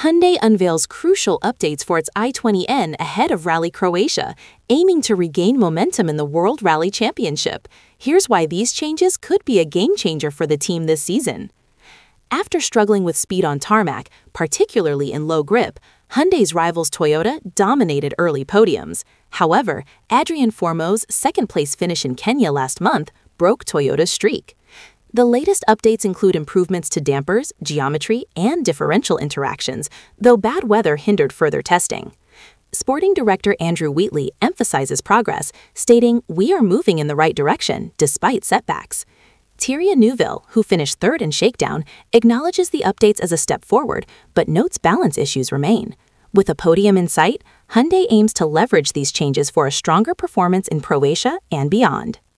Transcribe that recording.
Hyundai unveils crucial updates for its i20N ahead of Rally Croatia, aiming to regain momentum in the World Rally Championship. Here's why these changes could be a game-changer for the team this season. After struggling with speed on tarmac, particularly in low grip, Hyundai's rivals Toyota dominated early podiums. However, Adrian Formo's second-place finish in Kenya last month broke Toyota's streak. The latest updates include improvements to dampers, geometry, and differential interactions, though bad weather hindered further testing. Sporting director Andrew Wheatley emphasizes progress, stating, "We are moving in the right direction, despite setbacks." Thierry Neuville, who finished third in Shakedown, acknowledges the updates as a step forward, but notes balance issues remain. With a podium in sight, Hyundai aims to leverage these changes for a stronger performance in Croatia and beyond.